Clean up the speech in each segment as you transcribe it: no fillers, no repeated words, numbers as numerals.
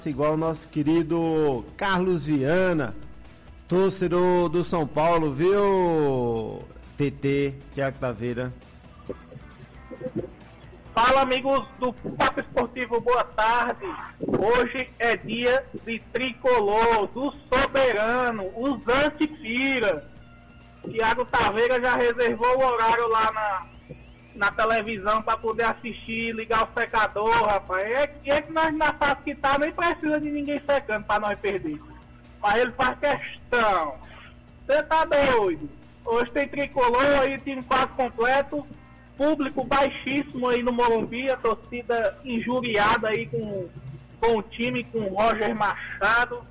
igual o nosso querido Carlos Viana, torcedor do São Paulo, viu, TT, Thiago Taveira? Fala, amigos do Papo Esportivo, boa tarde. Hoje é dia de tricolor, do soberano, os antipira. Thiago Taveira já reservou o horário lá na televisão para poder assistir, ligar o secador, rapaz. É que nós na fase que tá nem precisa de ninguém secando para nós perder. Mas ele faz questão. Você tá doido? Hoje tem tricolor aí, time quase completo. Público baixíssimo aí no Morumbi, a torcida injuriada aí com o time, com o Roger Machado.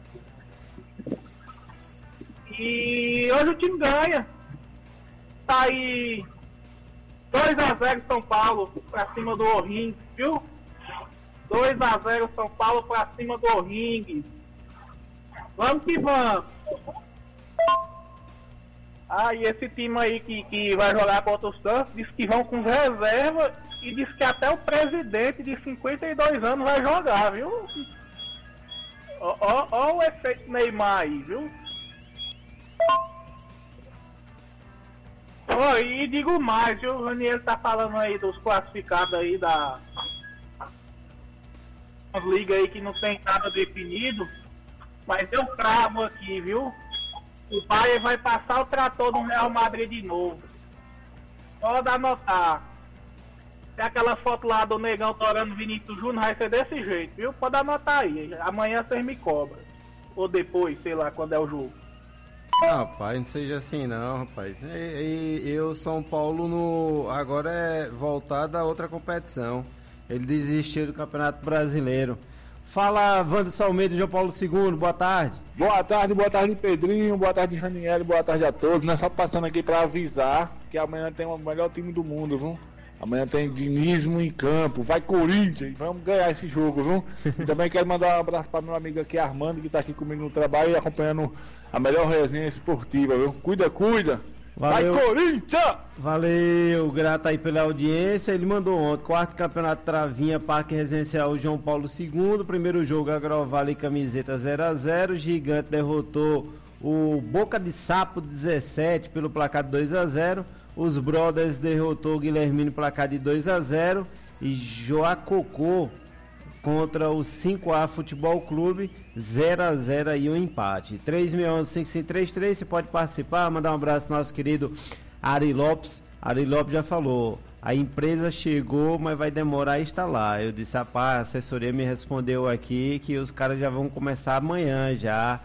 E hoje o time ganha. Tá aí 2-0 São Paulo pra cima do O'Ring, viu? 2-0 São Paulo pra cima do O'Ring. Vamos que vamos. E esse time aí que vai jogar contra o Santos diz que vão com reserva e diz que até o presidente de 52 anos vai jogar, viu? Ó o efeito Neymar aí, viu? E digo mais, viu? O Raniel tá falando aí dos classificados aí da liga aí que não tem nada definido, mas eu cravo aqui, viu? O Bayern vai passar o trator no Real Madrid de novo. Pode anotar. Tem aquela foto lá do Negão torando Vinícius Júnior, vai ser desse jeito, viu? Pode anotar aí. Amanhã vocês me cobram. Ou depois, sei lá, quando é o jogo. Não, rapaz, não seja assim não, rapaz. Eu, São Paulo, agora é voltado a outra competição. Ele desistiu do Campeonato Brasileiro. Fala, Wanderson Almeida e João Paulo II, boa tarde. Boa tarde, Pedrinho, boa tarde, Raniel, boa tarde a todos. Nós só passando aqui para avisar que amanhã tem o melhor time do mundo, viu? Amanhã tem dinismo em campo, vai Corinthians, vamos ganhar esse jogo, viu? E também quero mandar um abraço para meu amigo aqui, Armando, que está aqui comigo no trabalho e acompanhando a melhor resenha esportiva, viu? Cuida! Valeu. Vai Corinthians! Valeu, grato aí pela audiência. Ele mandou ontem, quarto campeonato Travinha, Parque Residencial João Paulo II. Primeiro jogo, Agrovale e Camiseta 0-0. Gigante derrotou o Boca de Sapo 17 pelo placar de 2-0. Os Brothers derrotou o Guilhermino placar de 2-0. E Joacocô contra o 5A Futebol Clube 0-0 aí um empate. 361-5533, você pode participar, mandar um abraço ao nosso querido Ari Lopes. Ari Lopes já falou, a empresa chegou, mas vai demorar a instalar. Eu disse, rapaz, a assessoria me respondeu aqui que os caras já vão começar amanhã já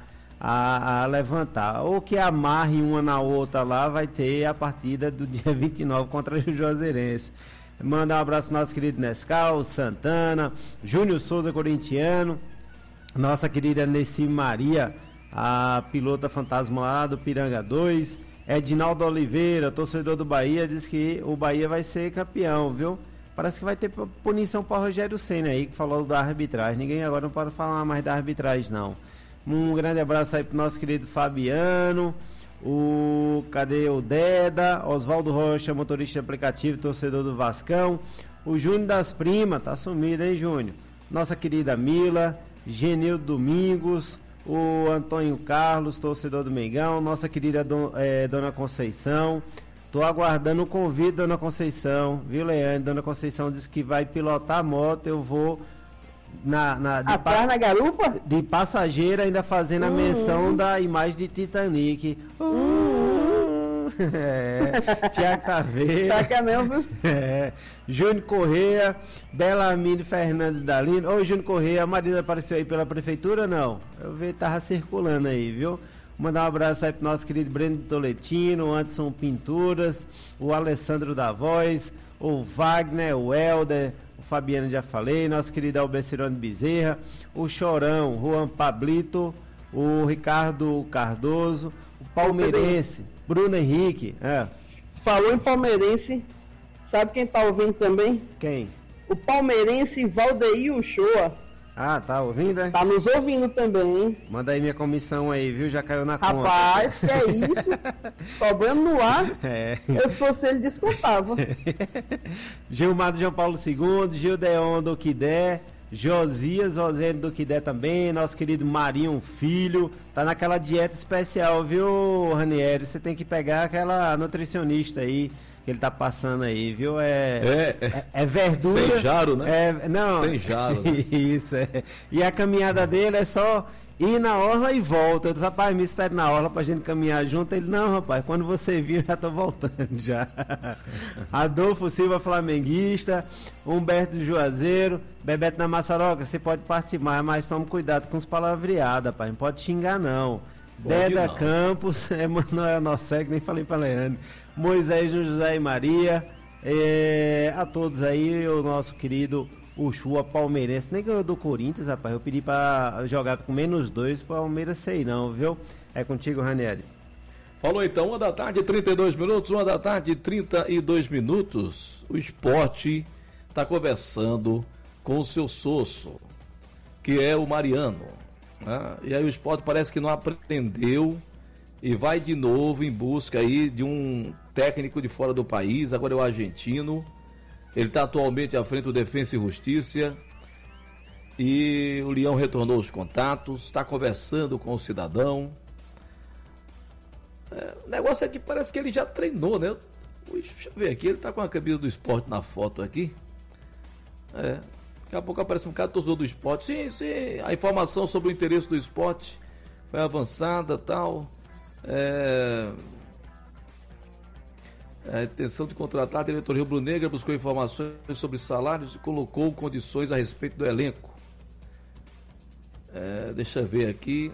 a levantar. Ou que amarre uma na outra lá, vai ter a partida do dia 29 contra o Juazeirense. Mandar um abraço ao nosso querido Nescau, Santana, Júnior Souza, corintiano, nossa querida Nessim Maria, a pilota fantasma lá do Piranga 2, Edinaldo Oliveira, torcedor do Bahia, diz que o Bahia vai ser campeão, viu? Parece que vai ter punição para Rogério Ceni aí, que falou da arbitragem. Ninguém agora não pode falar mais da arbitragem, não. Um grande abraço aí pro nosso querido Fabiano. Cadê o Deda? Oswaldo Rocha, motorista de aplicativo, torcedor do Vascão. O Júnior das Primas, tá sumido, hein, Júnior? Nossa querida Mila, Genil Domingos, o Antônio Carlos, torcedor do Mengão, nossa querida Dona Conceição. Tô aguardando o convite, Dona Conceição, viu, Leandro? Dona Conceição disse que vai pilotar a moto, eu vou na garupa? De passageiro, ainda fazendo a menção da imagem de Titanic. Thiago Taveira. Taca mesmo, viu? Júnior Correia, Belamine Fernando Dalino. Ô, Júnior Correia, a Marisa apareceu aí pela prefeitura, não? Eu vi, tava circulando aí, viu? Mandar um abraço aí pro nosso querido Breno Toletino, o Anderson Pinturas, o Alessandro da Voz, o Wagner, o Helder, o Fabiano já falei, nosso querido Albercirone Bezerra, o Chorão, Juan Pablito, o Ricardo Cardoso, o palmeirense, Bruno Henrique. Falou em palmeirense, sabe quem tá ouvindo também? Quem? O palmeirense Valdeir Uchoa. Ah, tá ouvindo, é? Tá nos ouvindo também, hein? Manda aí minha comissão aí, viu? Já caiu na conta. Rapaz, que é isso? Cobrando no ar. Eu, se fosse ele, descontava. Gilmar do João Paulo II, Gildeon do Quidé, Josias Rosendo do Quidé também, nosso querido Marinho Filho, tá naquela dieta especial, viu, Ranieri? Você tem que pegar aquela nutricionista aí, que ele tá passando aí, viu? É verdura. Sem jaro, né? Não. Sem jaro. Né? Isso, é. E a caminhada dele é só ir na orla e volta. Eu disse, rapaz, me espere na orla pra gente caminhar junto. Ele, não, rapaz, quando você vir, eu já tô voltando já. Adolfo Silva, flamenguista. Humberto Juazeiro. Bebeto na Maçaroca, você pode participar, mas tome cuidado com os palavreados, rapaz. Não pode xingar, não. Deda Campos, Emanuel Nossec, nem falei pra Leandro. Moisés José e Maria, a todos aí, o nosso querido Ushua palmeirense, nem ganhou do Corinthians, rapaz, eu pedi pra jogar com -2, Palmeiras sei não, viu? É contigo, Ranieri. Falou então, 1h, 32 minutos, 1h, 32 minutos, o Sport tá conversando com o seu sócio, que é o Mariano, né? E aí o Sport parece que não aprendeu e vai de novo em busca aí de um técnico de fora do país, agora é o argentino. Ele está atualmente à frente do Defensa e Justiça e o Leão retornou os contatos, está conversando com o cidadão. O negócio é que parece que ele já treinou, né? Deixa eu ver aqui, ele está com a camisa do Sport na foto aqui. Daqui a pouco aparece um cara torcedor do Sport. Sim, a informação sobre o interesse do Sport foi avançada e tal. A intenção de contratar, a diretoria rubro-negra buscou informações sobre salários e colocou condições a respeito do elenco. Deixa eu ver aqui.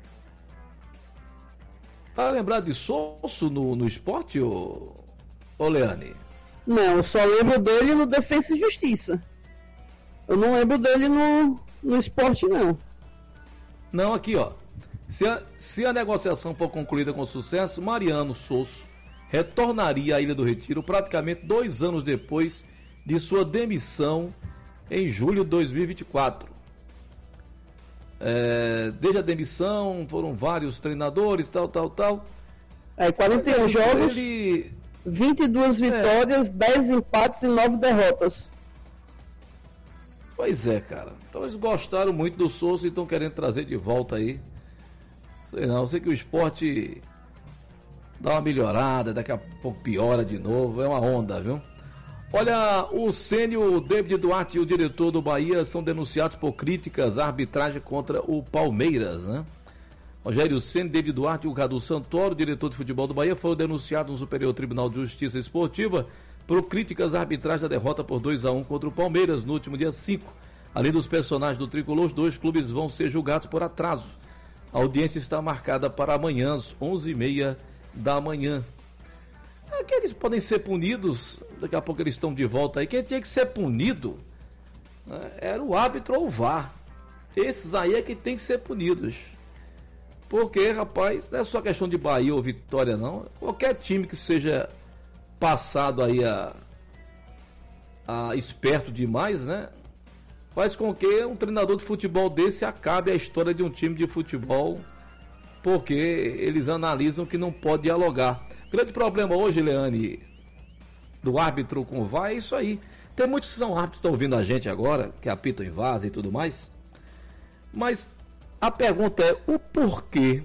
Tá lembrado de Sousso no Sport, ô Leane? Não, eu só lembro dele no Defensa e Justiça. Eu não lembro dele no Sport, não. Não, aqui, ó. Se a negociação for concluída com sucesso, Mariano Sousso retornaria à Ilha do Retiro praticamente 2 anos depois de sua demissão em julho de 2024. Desde a demissão foram vários treinadores, tal. 41 jogos, 22 vitórias, 10 empates e 9 derrotas. Pois é, cara. Então eles gostaram muito do Souza e estão querendo trazer de volta aí. Sei que o Sport dá uma melhorada, daqui a pouco piora de novo, é uma onda, viu? Olha, o sênior David Duarte e o diretor do Bahia são denunciados por críticas à arbitragem contra o Palmeiras, né? Rogério Ceni, David Duarte e o Cadu Santoro, diretor de futebol do Bahia, foram denunciados no Superior Tribunal de Justiça Esportiva por críticas à arbitragem da derrota por 2-1 contra o Palmeiras no último dia 5. Além dos personagens do Tricolor, os 2 clubes vão ser julgados por atraso. A audiência está marcada para amanhã, às 11h30 da manhã. Eles podem ser punidos, daqui a pouco eles estão de volta aí. Quem tinha que ser punido, né, era o árbitro ou o VAR. Esses aí é que tem que ser punidos. Porque, rapaz, não é só questão de Bahia ou Vitória, não. Qualquer time que seja passado aí a esperto demais, né? Faz com que um treinador de futebol desse acabe a história de um time de futebol, porque eles analisam que não pode dialogar. O grande problema hoje, Leane, do árbitro com o VAR é isso aí. Tem muitos que são árbitros que estão ouvindo a gente agora, que apitam em vaza e tudo mais. Mas a pergunta é o porquê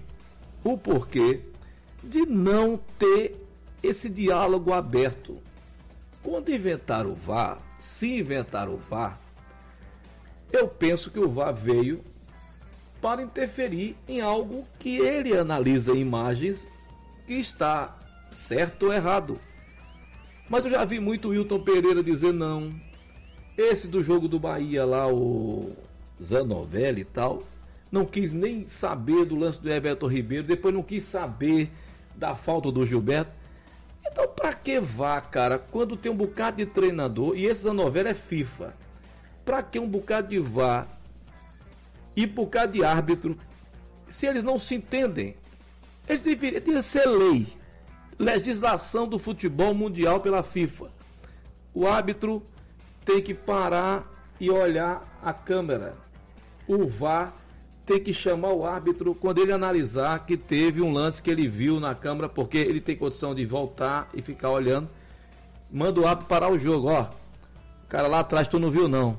de não ter esse diálogo aberto. Quando inventar o VAR, se inventar o VAR, eu penso que o VAR veio para interferir em algo que ele analisa imagens que está certo ou errado. Mas eu já vi muito o Wilton Pereira dizer não. Esse do jogo do Bahia lá, o Zanovelli e tal, não quis nem saber do lance do Everton Ribeiro, depois não quis saber da falta do Gilberto. Então pra que VAR, cara, quando tem um bocado de treinador, e esse Zanovelli é FIFA, pra que um bocado de VAR e um bocado de árbitro, se eles não se entendem? Eles deveriam ser lei, legislação do futebol mundial pela FIFA. O árbitro tem que parar e olhar a câmera. O VAR tem que chamar o árbitro quando ele analisar que teve um lance que ele viu na câmera, porque ele tem condição de voltar e ficar olhando. Manda o árbitro parar o jogo, ó. O cara lá atrás tu não viu não.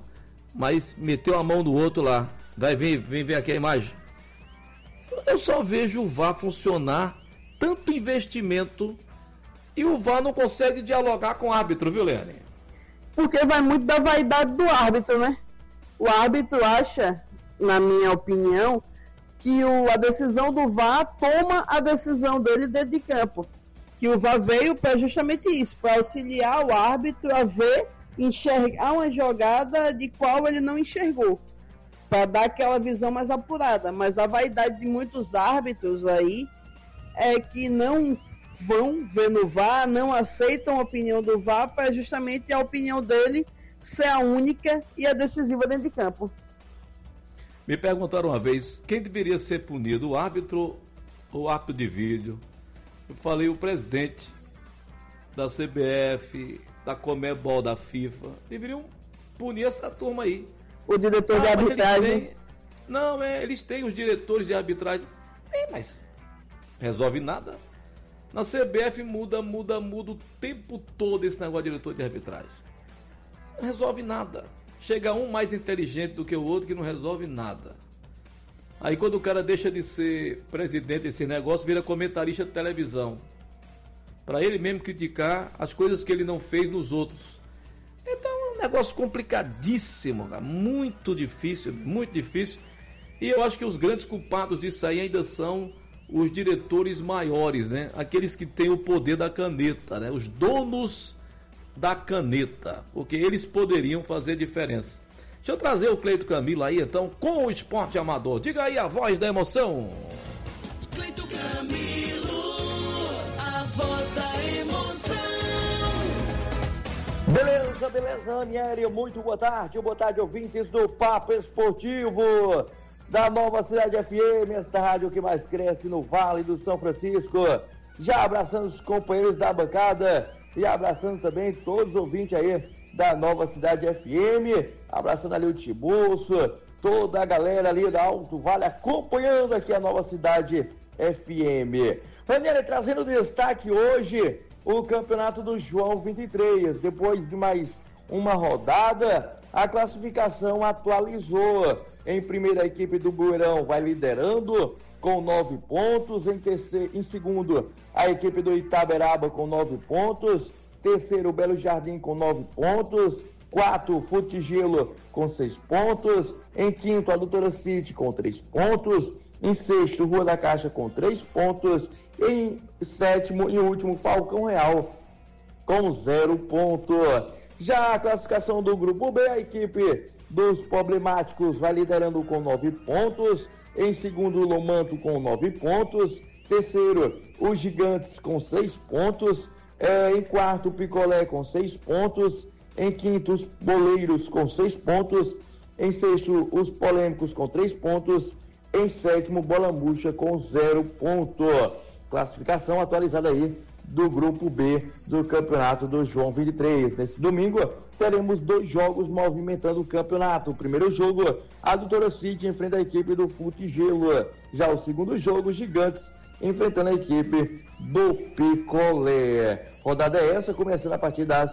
mas meteu a mão no outro lá. Vem ver aqui a imagem. Eu só vejo o VAR funcionar, tanto investimento, e o VAR não consegue dialogar com o árbitro, viu, Leane? Porque vai muito da vaidade do árbitro, né? O árbitro acha, na minha opinião, que a decisão do VAR toma a decisão dele dentro de campo. Que o VAR veio para justamente isso, para auxiliar o árbitro a ver, enxergar uma jogada de qual ele não enxergou, para dar aquela visão mais apurada. Mas a vaidade de muitos árbitros aí é que não vão ver no VAR, não aceitam a opinião do VAR, para justamente a opinião dele ser a única e a decisiva dentro de campo. Me perguntaram uma vez quem deveria ser punido, o árbitro ou o árbitro de vídeo. Eu falei o presidente da CBF, da Conmebol, da FIFA, deveriam punir essa turma aí. O diretor de arbitragem. Eles têm os diretores de arbitragem. Mas resolve nada. Na CBF muda o tempo todo esse negócio de diretor de arbitragem. Não resolve nada. Chega um mais inteligente do que o outro que não resolve nada. Aí quando o cara deixa de ser presidente desse negócio, vira comentarista de televisão. Para ele mesmo criticar as coisas que ele não fez nos outros. Então é um negócio complicadíssimo, cara. Muito difícil. E eu acho que os grandes culpados disso aí ainda são os diretores maiores, né? Aqueles que têm o poder da caneta, né? Os donos da caneta, porque eles poderiam fazer diferença. Deixa eu trazer o Cleito Camilo aí, então, com o Esporte Amador. Diga aí a voz da emoção. Cleito Camilo, a voz da emoção. Beleza, Aniele, muito boa tarde, ouvintes do Papo Esportivo da Nova Cidade FM, esta rádio que mais cresce no Vale do São Francisco. Já abraçando os companheiros da bancada e abraçando também todos os ouvintes aí da Nova Cidade FM, abraçando ali o Tiburcio, toda a galera ali da Alto Vale acompanhando aqui a Nova Cidade FM. Daniela, trazendo destaque hoje o Campeonato do João 23. Depois de mais uma rodada, a classificação atualizou. Em primeira, a equipe do Bueirão vai liderando com 9 pontos. Em segundo, a equipe do Itaberaba com 9 pontos. Terceiro, Belo Jardim com 9 pontos. Quarto, Futigelo com 6 pontos. Em quinto, a Doutora City com 3 pontos. Em sexto, Rua da Caixa com 3 pontos. Em sétimo e último, Falcão Real com 0 ponto. Já a classificação do Grupo B, a equipe dos Problemáticos vai liderando com 9 pontos. Em segundo, Lomanto com 9 pontos. Terceiro, os Gigantes com 6 pontos. Em quarto, o Picolé com 6 pontos. Em quinto, os Boleiros com 6 pontos. Em sexto, os Polêmicos com 3 pontos. Em sétimo, Bola Murcha com 0 ponto. Classificação atualizada aí do Grupo B do Campeonato do João 23. Nesse domingo, teremos 2 jogos movimentando o campeonato. O primeiro jogo, a Doutora City enfrenta a equipe do Futigelo. Já o segundo jogo, Gigantes enfrentando a equipe do Picolé. Rodada é essa, começando a partir das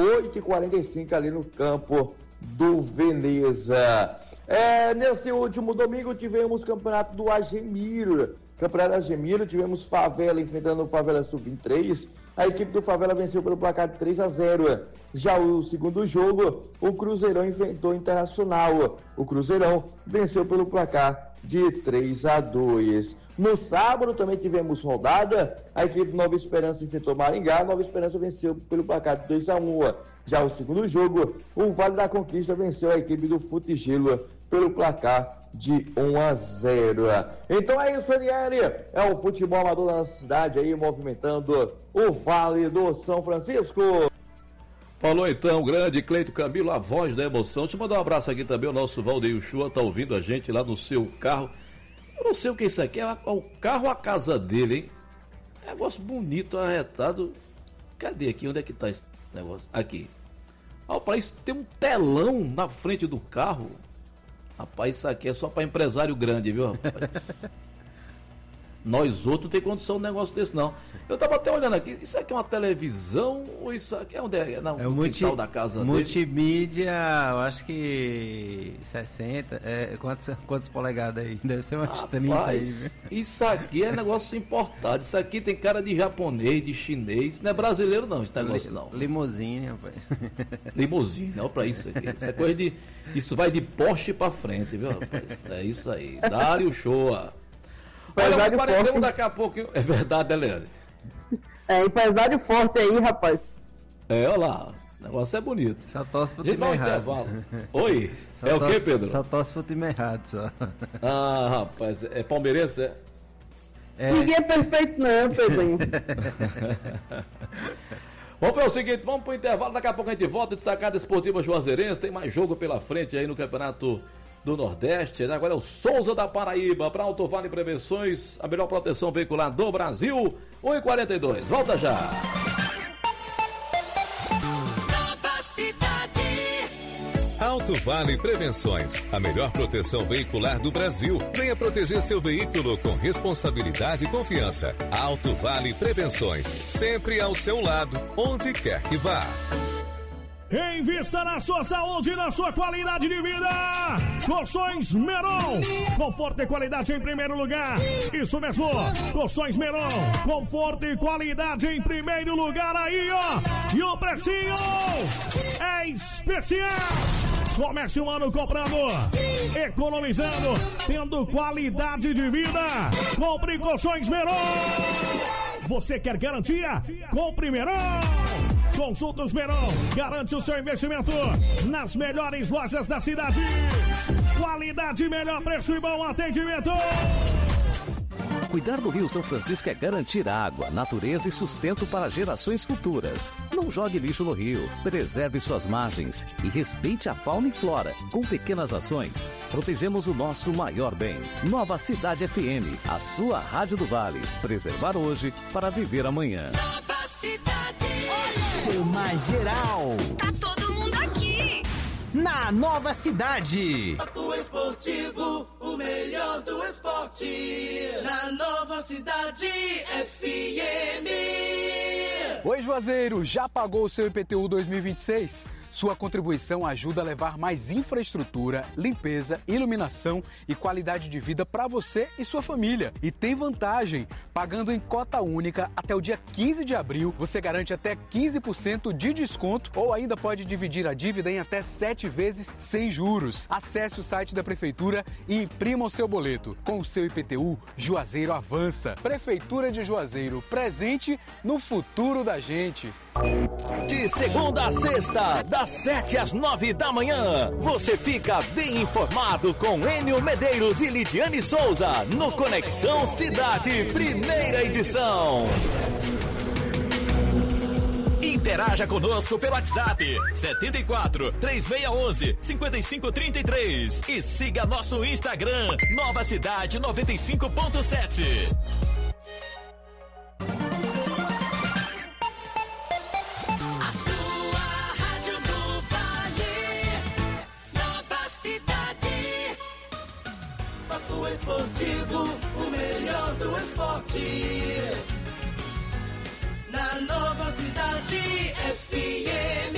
8h45 ali no campo do Veneza. Nesse último domingo tivemos o campeonato do Agemiro. Campeonato Agemiro, tivemos Favela enfrentando o Favela Sub-23. A equipe do Favela venceu pelo placar de 3-0. Já o segundo jogo, o Cruzeirão enfrentou o Internacional. O Cruzeirão venceu pelo placar de 3-2. No sábado também tivemos rodada. A equipe Nova Esperança enfrentou Maringá. Nova Esperança venceu pelo placar de 2-1. Já o segundo jogo, o Vale da Conquista venceu a equipe do Futigelo pelo placar de 1-0. Então é isso, Aniele. É o futebol amador da nossa cidade aí movimentando o Vale do São Francisco. Falou então, grande Cleito Camilo, a voz da emoção. Deixa eu mandar um abraço aqui também, o nosso Valdeir Uchoa tá ouvindo a gente lá no seu carro. Eu não sei o que é isso aqui, é o carro a casa dele, hein? Negócio bonito, arretado. Cadê aqui? Onde é que tá esse negócio? Aqui. Rapaz, tem um telão na frente do carro. Rapaz, isso aqui é só para empresário grande, viu, rapaz? Nós outros não tem condição de um negócio desse, não. Eu estava até olhando aqui, isso aqui é uma televisão ou isso aqui é onde é? Não, É o quintal da casa dele? multimídia, eu acho que 60, quantas polegadas aí? Deve ser umas 30 aí, viu? Isso aqui é negócio importado, isso aqui tem cara de japonês, de chinês, não é brasileiro não, esse negócio não. Limousine, rapaz. Limousine, olha pra isso aqui, isso é coisa de, isso vai de Porsche pra frente, viu, rapaz? É isso aí, Dário Shoa. Olha, o 41 daqui a pouco, é verdade, né, Leandro? É, empresário forte aí, rapaz. É, olha lá, o negócio é bonito. Só torce pro A gente time vai ao errado. intervalo. Oi, Só é o torce- que, Pedro? Só torce pro time errado, só. Ah, rapaz, é palmeirense, é? Ninguém é perfeito não, Pedrinho. Vamos para o seguinte, vamos para o intervalo, daqui a pouco a gente volta, destacada esportiva Juazeirense, tem mais jogo pela frente aí no Campeonato do Nordeste. Agora é o Souza da Paraíba, para Alto Vale Prevenções, a melhor proteção veicular do Brasil, 1h42, volta já. Nova Cidade. Alto Vale Prevenções, a melhor proteção veicular do Brasil. Venha proteger seu veículo com responsabilidade e confiança. Alto Vale Prevenções, sempre ao seu lado, onde quer que vá. Invista na sua saúde e na sua qualidade de vida. Colchões Meron. Conforto e qualidade em primeiro lugar. Isso mesmo. Colchões Meron. Conforto e qualidade em primeiro lugar aí, ó. E o precinho é especial. Comece um ano comprando, economizando, tendo qualidade de vida. Compre Colchões Meron. Você quer garantia? Compre Meron. Consulta os Meron, garante o seu investimento nas melhores lojas da cidade. Qualidade, melhor preço e bom atendimento. Cuidar do Rio São Francisco é garantir água, natureza e sustento para gerações futuras. Não jogue lixo no rio, preserve suas margens e respeite a fauna e flora. Com pequenas ações, protegemos o nosso maior bem. Nova Cidade FM, a sua rádio do Vale. Preservar hoje para viver amanhã. Nova Cidade. Chama geral. Tá todo mundo aqui. Na Nova Cidade. O esportivo, o melhor do esporte. Na Nova Cidade FM. Oi, Juazeiro, já pagou o seu IPTU 2026? Sua contribuição ajuda a levar mais infraestrutura, limpeza, iluminação e qualidade de vida para você e sua família. E tem vantagem! Pagando em cota única até o dia 15 de abril, você garante até 15% de desconto ou ainda pode dividir a dívida em até 7 vezes sem juros. Acesse o site da Prefeitura e imprima o seu boleto. Com o seu IPTU, Juazeiro avança. Prefeitura de Juazeiro, presente no futuro da gente. De segunda a sexta, das 7 às 9 da manhã, você fica bem informado com Enio Medeiros e Lidiane Souza no Conexão Cidade, primeira edição. Interaja conosco pelo WhatsApp 74 3611 5533 e siga nosso Instagram Nova Cidade 95.7. O esportivo, o melhor do esporte. Na Nova Cidade FM.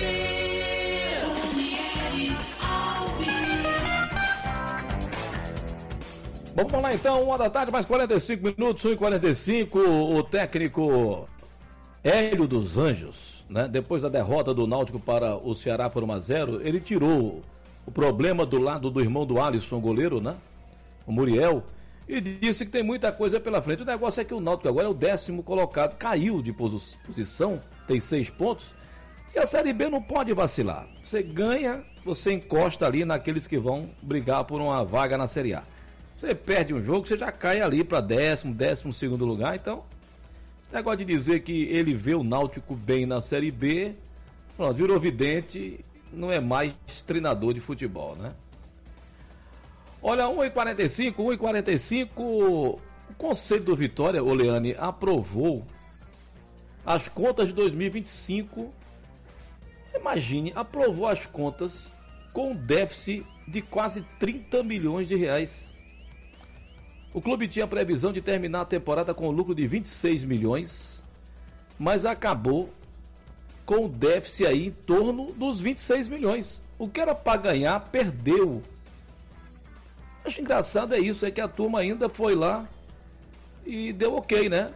Vamos lá então, 1 da tarde, mais 45 minutos, 1h45, o técnico Hélio dos Anjos, né? Depois da derrota do Náutico para o Ceará por 1-0, ele tirou o problema do lado do irmão do Alisson, goleiro, né? O Muriel, e disse que tem muita coisa pela frente. O negócio é que o Náutico agora é o 10º colocado, caiu de posição, tem 6 pontos, e a Série B não pode vacilar. Você ganha, você encosta ali naqueles que vão brigar por uma vaga na Série A. Você perde um jogo, você já cai ali para 12º lugar, então, esse negócio de dizer que ele vê o Náutico bem na Série B, pronto, virou vidente, não é mais treinador de futebol, né? Olha, 1h45, o Conselho do Vitória, Oleane, aprovou as contas de 2025. Imagine, aprovou as contas com um déficit de quase 30 milhões de reais. O clube tinha previsão de terminar a temporada com um lucro de 26 milhões, mas acabou com o déficit aí em torno dos 26 milhões. O que era para ganhar, perdeu. Acho engraçado é isso, é que a turma ainda foi lá e deu ok, né?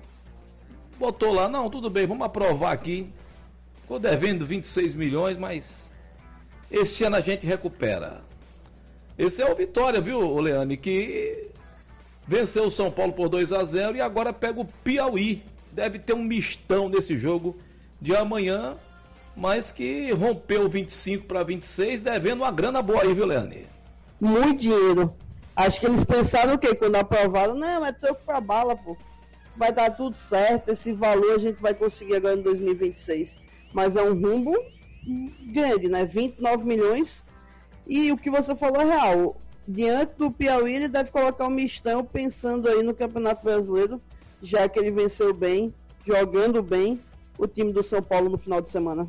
Botou lá, não, tudo bem, vamos aprovar aqui. Ficou devendo 26 milhões, mas esse ano a gente recupera. Esse é o Vitória, viu, Leane, que venceu o São Paulo por 2-0 e agora pega o Piauí. Deve ter um mistão nesse jogo de amanhã, mas que rompeu 25 para 26, devendo uma grana boa aí, viu, Leane? Muito dinheiro. Acho que eles pensaram o quê? Quando aprovaram, não, é troco pra bala, pô. Vai dar tudo certo, esse valor a gente vai conseguir agora em 2026. Mas é um rumbo grande, né? 29 milhões. E o que você falou é real. Diante do Piauí, ele deve colocar um mistão pensando aí no Campeonato Brasileiro, já que ele venceu bem, jogando bem, o time do São Paulo no final de semana.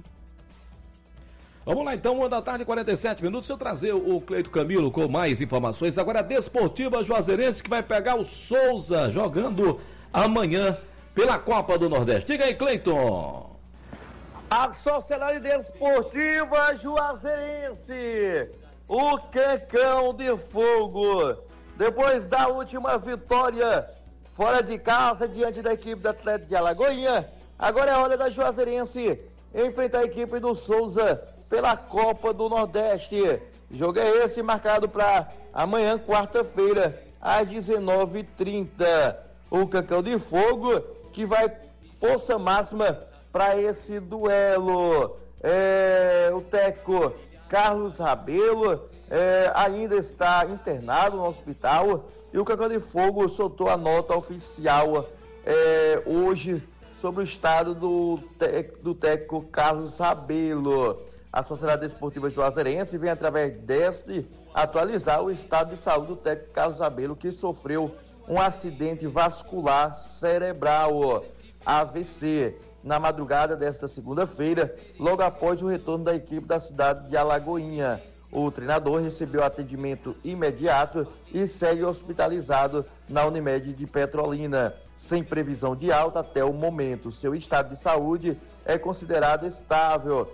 Vamos lá então, 1h, 47 minutos. Eu trazer o Cleito Camilo com mais informações. Agora a Desportiva Juazeirense que vai pegar o Souza jogando amanhã pela Copa do Nordeste. Diga aí, Cleiton. A Sociedade Desportiva Juazeirense, o Cacão de Fogo, depois da última vitória fora de casa diante da equipe do Atlético de Alagoinha, agora é a hora da Juazeirense enfrentar a equipe do Souza pela Copa do Nordeste. Jogo é esse marcado para amanhã, quarta-feira, às 19h30. O Cacão de Fogo que vai força máxima para esse duelo. O técnico Carlos Rabelo ainda está internado no hospital e o Cacão de Fogo soltou a nota oficial hoje sobre o estado do técnico Carlos Rabelo. A Sociedade Desportiva Juazeirense vem através deste atualizar o estado de saúde do técnico Carlos Rabelo, que sofreu um acidente vascular cerebral, AVC, na madrugada desta segunda-feira, logo após o retorno da equipe da cidade de Alagoinha. O treinador recebeu atendimento imediato e segue hospitalizado na Unimed de Petrolina, sem previsão de alta até o momento. Seu estado de saúde é considerado estável,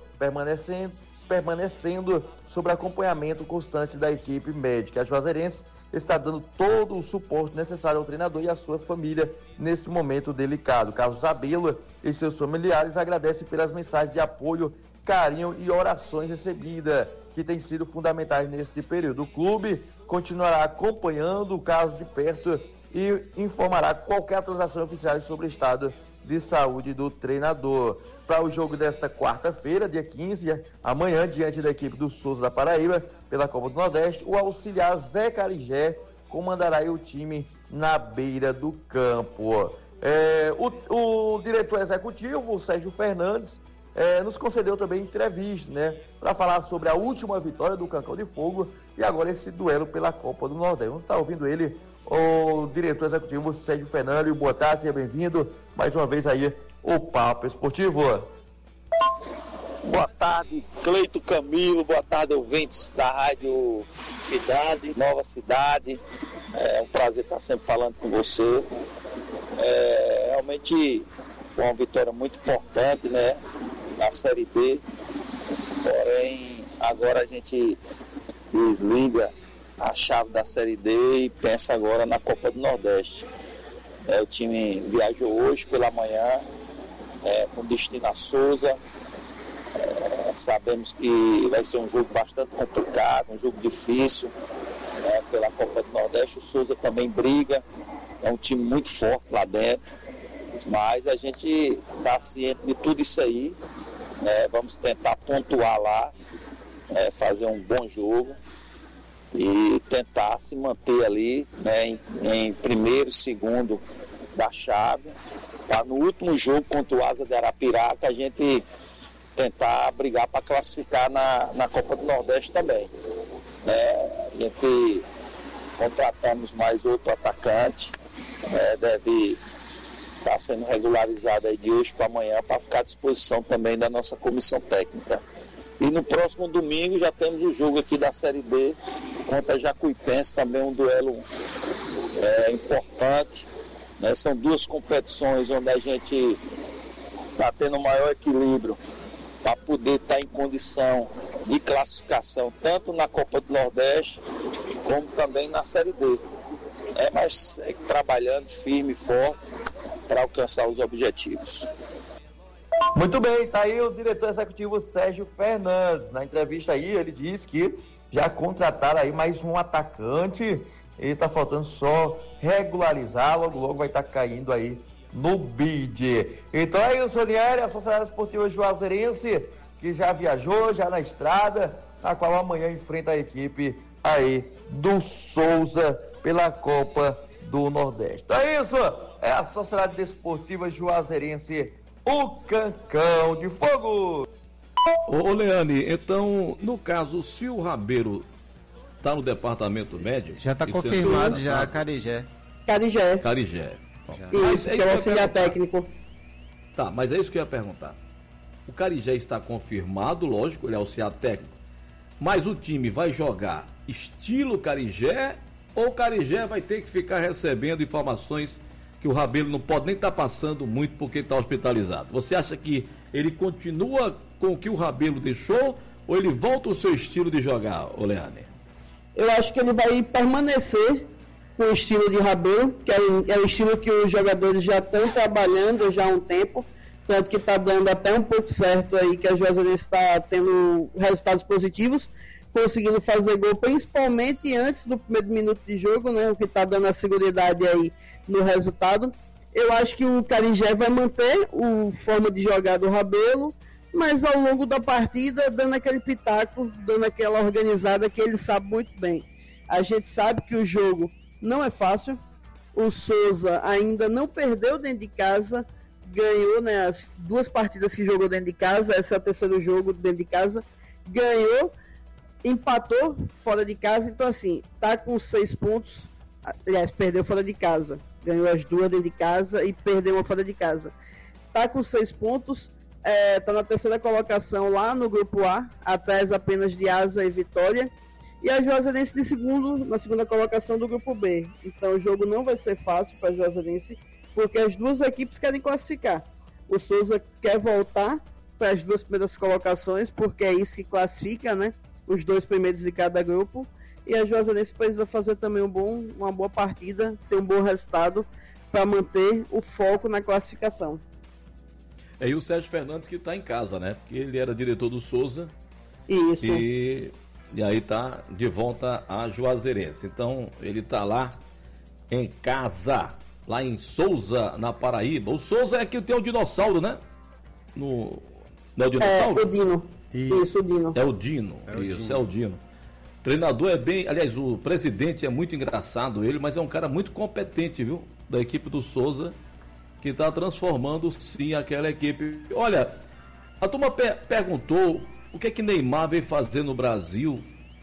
permanecendo sob acompanhamento constante da equipe médica. A Juazeirense está dando todo o suporte necessário ao treinador e à sua família nesse momento delicado. Carlos Rabelo e seus familiares agradecem pelas mensagens de apoio, carinho e orações recebidas, que têm sido fundamentais neste período. O clube continuará acompanhando o caso de perto e informará qualquer atualização oficial sobre o estado de saúde do treinador. Para o jogo desta quarta-feira, dia 15, amanhã, diante da equipe do Souza da Paraíba, pela Copa do Nordeste, o auxiliar Zé Carigé comandará o time na beira do campo. O diretor executivo, o Sérgio Fernandes, nos concedeu também entrevista, né, para falar sobre a última vitória do Cacão de Fogo e agora esse duelo pela Copa do Nordeste. Vamos estar ouvindo ele, o diretor executivo Sérgio Fernandes. Boa tarde, seja bem-vindo mais uma vez aí o Papo Esportivo. Boa tarde, Cleito Camilo, boa tarde, ouvintes da Rádio Cidade, Nova Cidade. É um prazer estar sempre falando com você. Realmente foi uma vitória muito importante, né, na Série B. Porém, agora a gente desliga a chave da Série D e pensa agora na Copa do Nordeste. O time viajou hoje pela manhã, com destino a Souza. Sabemos que vai ser um jogo bastante complicado, um jogo difícil, pela Copa do Nordeste. O Souza também briga, é um time muito forte lá dentro, mas a gente está ciente de tudo isso aí, vamos tentar pontuar lá, fazer um bom jogo e tentar se manter ali, né, em primeiro, segundo da chave, para no último jogo contra o Asa de Arapiraca a gente tentar brigar para classificar na Copa do Nordeste também. A gente contratamos mais outro atacante, deve estar sendo regularizado aí de hoje para amanhã para ficar à disposição também da nossa comissão técnica. E no próximo domingo já temos o jogo aqui da Série D contra Jacuipense, também um duelo importante, né? São duas competições onde a gente está tendo maior equilíbrio para poder estar em condição de classificação, tanto na Copa do Nordeste, como também na Série D. Mas segue trabalhando firme e forte para alcançar os objetivos. Muito bem, tá aí o diretor executivo Sérgio Fernandes. Na entrevista aí, ele disse que já contrataram aí mais um atacante e tá faltando só regularizar, logo vai estar caindo aí no bid. Então é isso, Ranieri, a Sociedade Esportiva Juazeirense, que já viajou, já na estrada, na qual amanhã enfrenta a equipe aí do Souza pela Copa do Nordeste. Então é isso, é a Sociedade Desportiva Juazeirense, o Cancão de Fogo. Ô Leane, então, no caso, se o Rabelo tá no departamento médico... Já está confirmado, já, Carigé. Isso, que é o auxiliar técnico. Tá, mas é isso que eu ia perguntar. O Carigé está confirmado, lógico, ele é auxiliar técnico, mas o time vai jogar estilo Carigé ou o Carigé vai ter que ficar recebendo informações que o Rabelo não pode nem estar passando muito porque está hospitalizado? Você acha que ele continua com o que o Rabelo deixou ou ele volta ao seu estilo de jogar, Oleane? Eu acho que ele vai permanecer com o estilo de Rabelo, que é o estilo que os jogadores já estão trabalhando já há um tempo, tanto que está dando até um pouco certo aí, que a Juazeirense está tendo resultados positivos, conseguindo fazer gol, principalmente antes do primeiro minuto de jogo, né, o que está dando a seguridade aí no resultado. Eu acho que o Carigé vai manter o forma de jogar do Rabelo, mas ao longo da partida dando aquele pitaco, dando aquela organizada que ele sabe muito bem. A gente sabe que o jogo não é fácil, o Souza ainda não perdeu dentro de casa, ganhou, né, as 2 partidas que jogou dentro de casa, esse é o 3º jogo dentro de casa, ganhou, empatou fora de casa, então assim, tá com 6 pontos, aliás, perdeu fora de casa, ganhou as 2 dentro de casa e perdeu uma fora de casa. Tá com 6 pontos, tá na 3ª colocação lá no grupo A, atrás apenas de Asa e Vitória, e a Juazeirense na 2ª colocação do grupo B. Então o jogo não vai ser fácil para a Juazeirense, porque as 2 equipes querem classificar. O Souza quer voltar para as 2 primeiras colocações, porque é isso que classifica, né? Os 2 primeiros de cada grupo. E a Juazeirense precisa fazer também uma boa partida, ter um bom resultado para manter o foco na classificação. E o Sérgio Fernandes que está em casa, né? Porque ele era diretor do Souza. Isso. E aí tá de volta a Juazeirense. Então ele tá lá em casa, lá em Souza, na Paraíba. O Souza é aqui que tem o dinossauro, né? Não é o dinossauro? É o Dino. Isso, o Dino. É o Dino. É o Dino. O treinador é bem... Aliás, o presidente é muito engraçado ele, mas é um cara muito competente, viu? Da equipe do Souza, que está transformando, sim, aquela equipe. Olha, a turma perguntou o que é que Neymar veio fazer no Brasil,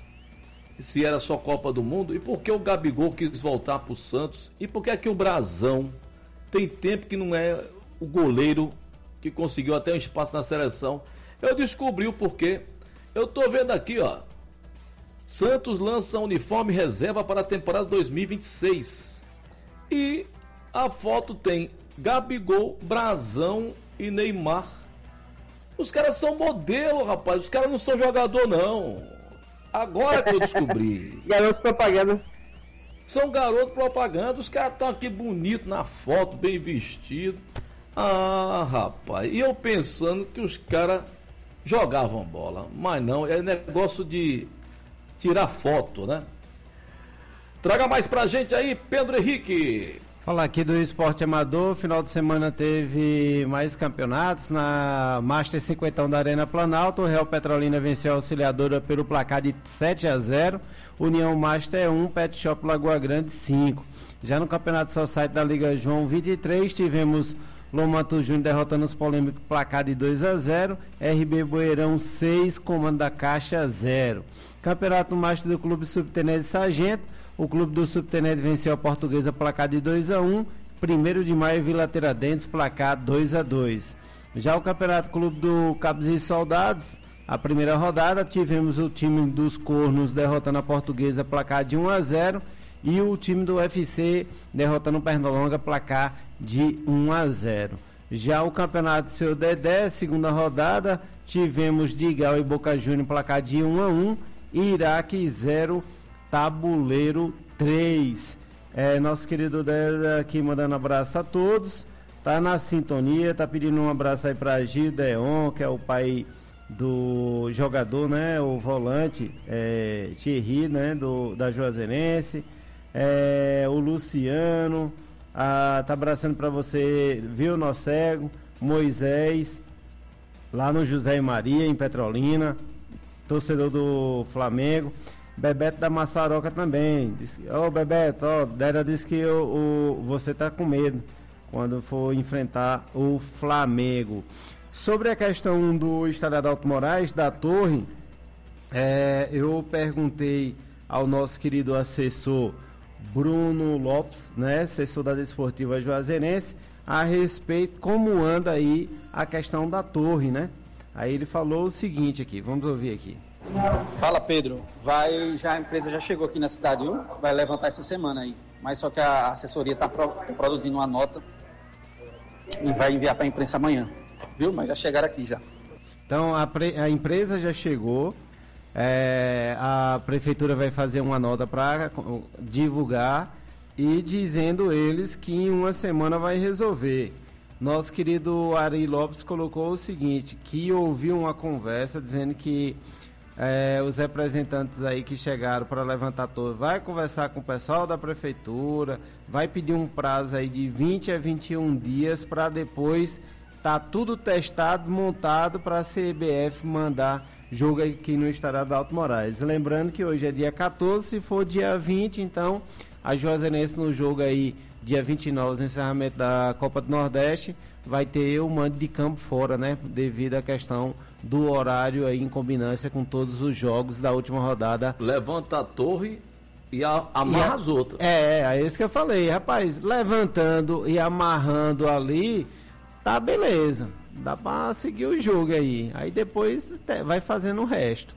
se era só Copa do Mundo, e por que o Gabigol quis voltar para o Santos, e por que é que o Brazão tem tempo que não é o goleiro que conseguiu até um espaço na seleção. Eu descobri o porquê. Eu tô vendo aqui, ó. Santos lança uniforme reserva para a temporada 2026. E a foto tem Gabigol, Brazão e Neymar. Os caras são modelo, rapaz. Os caras não são jogador, não. Agora que eu descobri. Garoto propaganda. São garoto propaganda. Os caras estão aqui bonitos na foto, bem vestidos. Ah, rapaz. E eu pensando que os caras jogavam bola. Mas não, é negócio de tirar foto, né? Traga mais pra gente aí, Pedro Henrique. Falar aqui do esporte amador, final de semana teve mais campeonatos. Na Master 50 da Arena Planalto, o Real Petrolina venceu a Auxiliadora pelo placar de 7-0, União Master 1, Pet Shop Lagoa Grande 5. Já no Campeonato Society da Liga João 23, tivemos Lomato Júnior derrotando os polêmicos placar de 2-0, RB Boeirão 6, Comando da Caixa 0. Campeonato Master do Clube Subtenente Sargento, o Clube do Subtenente venceu a Portuguesa placar de 2-1, 1º de Maio Vila Tiradentes placar 2-2. Já o Campeonato Clube do Cabos e Soldados, a primeira rodada tivemos o time dos Cornos derrotando a Portuguesa placar de 1-0 e o time do UFC derrotando o Pernalonga, placar de 1-0. Já o campeonato Seu Dedé, segunda rodada, tivemos Digal e Boca Juniors, placar de 1-1, Iraque 0, Tabuleiro 3. Nosso querido Dedé aqui mandando abraço a todos, tá na sintonia, tá pedindo um abraço aí para Gil Deon, que é o pai do jogador, né, o volante Thierry, né, da Juazeirense, o Luciano, tá abraçando para você, viu, Nocego, Moisés, lá no José e Maria, em Petrolina, torcedor do Flamengo. Bebeto da Massaroca também. Bebeto, Dera disse que você tá com medo quando for enfrentar o Flamengo. Sobre a questão do Estádio Adalto Moraes, da torre, eu perguntei ao nosso querido assessor Bruno Lopes, né, assessor da Desportiva Juazeirense, a respeito como anda aí a questão da torre, né? Aí ele falou o seguinte aqui, vamos ouvir aqui. Fala, Pedro. A empresa já chegou aqui na cidade, viu? Vai levantar essa semana aí. Mas só que a assessoria está produzindo uma nota e vai enviar para a imprensa amanhã, viu? Mas já chegaram aqui já. Então a empresa já chegou, a prefeitura vai fazer uma nota para divulgar e dizendo eles que em uma semana vai resolver. Nosso querido Ari Lopes colocou o seguinte, que ouviu uma conversa dizendo que os representantes aí que chegaram para levantar torre vai conversar com o pessoal da prefeitura, vai pedir um prazo aí de 20 a 21 dias para depois tá tudo testado, montado para a CBF mandar jogo aqui no Estádio Adalto Moraes. Lembrando que hoje é dia 14, se for dia 20, então a Juazeirense no jogo aí, dia 29, encerramento da Copa do Nordeste, vai ter o mando de campo fora, né? Devido à questão do horário aí em combinância com todos os jogos da última rodada. Levanta a torre e amarra as outras. É isso que eu falei, rapaz, levantando e amarrando ali, tá beleza, dá pra seguir o jogo aí. Aí depois vai fazendo o resto.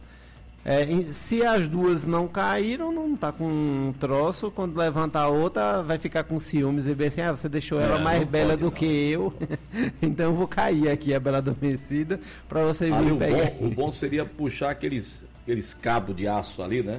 Se as duas não caíram, não tá com um troço, quando levantar a outra, vai ficar com ciúmes e bem assim, você deixou ela mais bela do que eu, então eu vou cair aqui, a bela adormecida, pra você vir pegar. O bom seria puxar aqueles cabos de aço ali, né?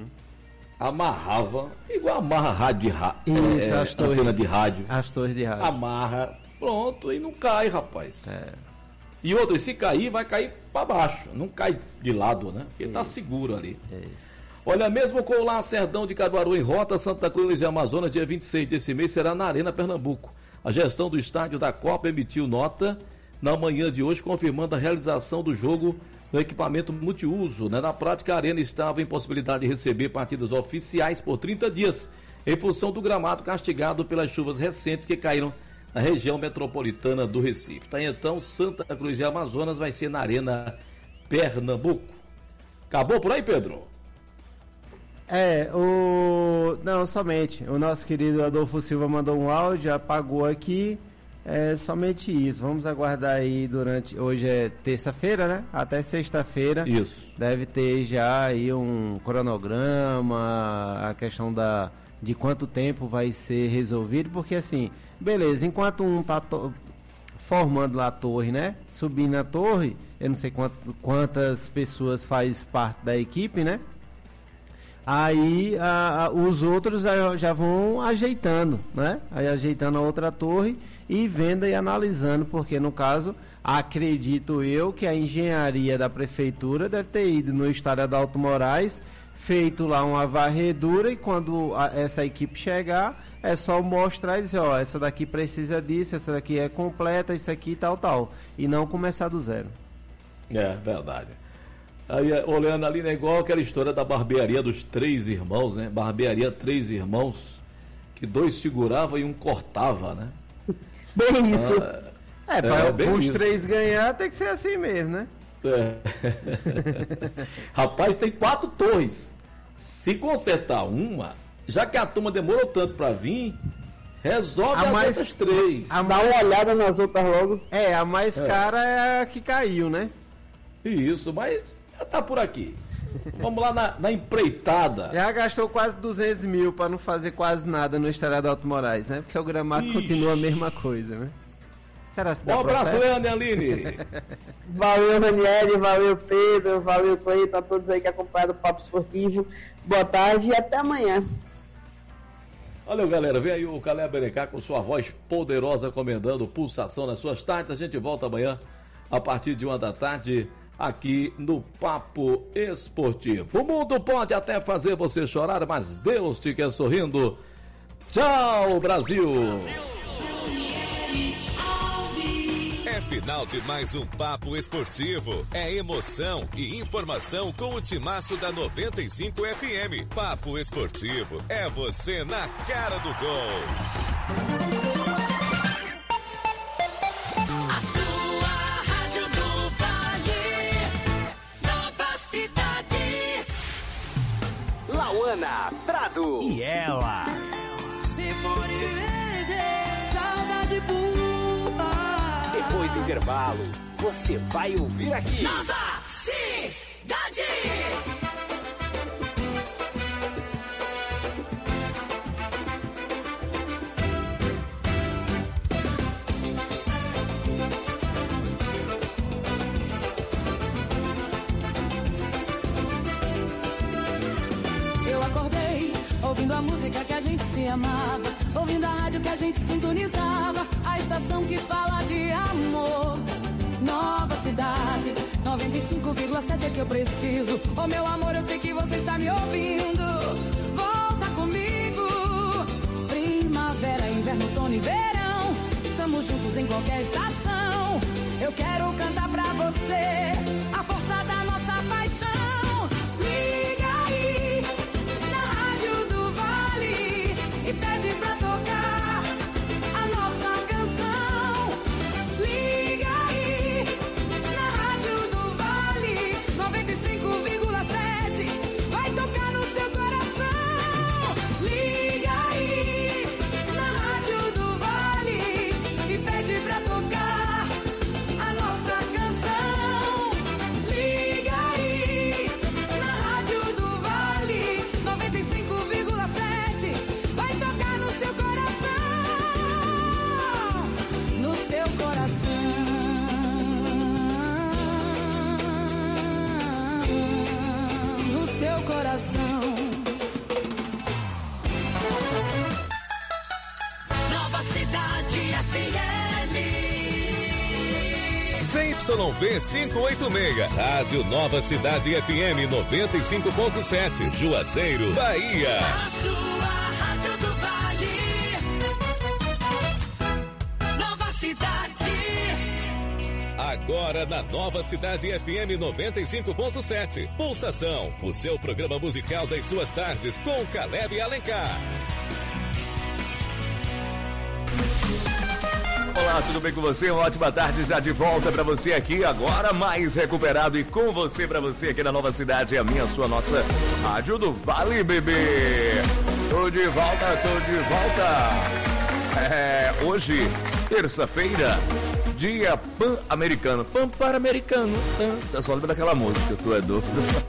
Amarrava, igual amarra rádio as torres, antena de rádio. As torres de rádio. Amarra, pronto, e não cai, rapaz. E outra, se cair, vai cair para baixo, não cai de lado, né? Porque tá seguro ali. Olha, mesmo com o Lacerdão de Caruaru em rota, Santa Cruz e Amazonas, dia 26 desse mês, será na Arena Pernambuco. A gestão do estádio da Copa emitiu nota na manhã de hoje, confirmando a realização do jogo no equipamento multiuso, né? Na prática, a Arena estava em possibilidade de receber partidas oficiais por 30 dias, em função do gramado castigado pelas chuvas recentes que caíram na região metropolitana do Recife. Tá, então, Santa Cruz e Amazonas vai ser na Arena Pernambuco. Acabou por aí, Pedro? Não, somente. O nosso querido Adolfo Silva mandou um áudio, apagou aqui. Somente isso. Vamos aguardar aí hoje é terça-feira, né? Até sexta-feira. Isso. Deve ter já aí um cronograma, a questão de quanto tempo vai ser resolvido, porque assim, beleza, enquanto um tá formando lá a torre, né? Subindo a torre, eu não sei quantas pessoas faz parte da equipe, né? Aí os outros já vão ajeitando, né? Aí ajeitando a outra torre e vendo e analisando, porque no caso, acredito eu que a engenharia da prefeitura deve ter ido no Estádio Adalto Moraes, feito lá uma varredura, e quando essa equipe chegar, é só mostrar e dizer, essa daqui precisa disso, essa daqui é completa, isso aqui tal, e não começar do zero. É, verdade. Aí, olhando ali, né, igual aquela história da barbearia dos 3 irmãos, né? Barbearia 3 irmãos, que 2 seguravam e um cortava, né? Bem isso. Para os 3 ganhar, tem que ser assim mesmo, né? Rapaz, tem 4 torres. Se consertar uma, já que a turma demorou tanto para vir, resolve as outras 3. Dá uma olhada nas outras logo. A mais cara é a que caiu, né? Isso, mas já tá por aqui. Vamos lá na empreitada. Já gastou quase 200 mil para não fazer quase nada no estádio Alto Moraes, né? Porque o gramado continua a mesma coisa, né? Será que dá abraço, Leandro e Aline. Valeu, Ranieri, valeu, Pedro, valeu, Cleiton, a todos aí que acompanharam o Papo Esportivo. Boa tarde e até amanhã. Valeu, galera. Vem aí o Caleb Berecá com sua voz poderosa comendando pulsação nas suas tardes. A gente volta amanhã a partir de 1 da tarde aqui no Papo Esportivo. O mundo pode até fazer você chorar, mas Deus te quer sorrindo. Tchau, Brasil! É final de mais um Papo Esportivo. É emoção e informação com o timaço da 95 FM. Papo Esportivo é você na cara do gol. A sua Rádio do Vale, Nova Cidade. Lauana Prado. E ela. Se for saudade boa. Depois do intervalo, você vai ouvir aqui. Nova Cidade. Eu acordei ouvindo a música que a gente se amava, ouvindo a rádio que a gente sintonizava, a estação que fala de amor. Nova Cidade, 95,7 é que eu preciso. Oh meu amor, eu sei que você está me ouvindo. Volta comigo. Primavera, inverno, outono e verão, estamos juntos em qualquer estação. Eu quero cantar pra você a força da nossa paixão. Liga aí na Rádio do Vale e pede pra tocar a nossa canção. Liga aí na Rádio do Vale 95,7 vai tocar no seu coração. Liga aí na Rádio do Vale e pede pra tocar a nossa canção. Liga aí na Rádio do Vale 95,7 vai tocar no seu coração. No seu coração. No seu coração. Nova Cidade FM. ZYV 586, Rádio Nova Cidade FM 95.7, Juazeiro, Bahia. A sua Rádio do Vale. Nova Cidade. Agora na Nova Cidade FM 95.7. Pulsação, o seu programa musical das suas tardes com Caleb Alencar. Olá, tudo bem com você? Uma ótima tarde já de volta pra você aqui, agora mais recuperado e com você, pra você aqui na Nova Cidade, a minha, sua, nossa Rádio do Vale, bebê. Tô de volta. Hoje, terça-feira, dia pan-americano. Pan-para-americano. Tá só lembra daquela música, tu é doido.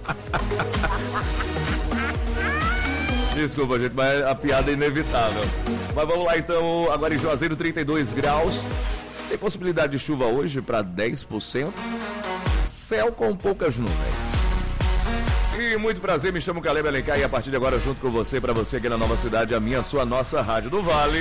Desculpa, gente, mas a piada é inevitável. Mas vamos lá, então. Agora em Juazeiro, 32 graus. Tem possibilidade de chuva hoje para 10%. Céu com poucas nuvens. E muito prazer, me chamo Caleb Alencar e a partir de agora junto com você, para você aqui na Nova Cidade, a minha, sua, nossa Rádio do Vale.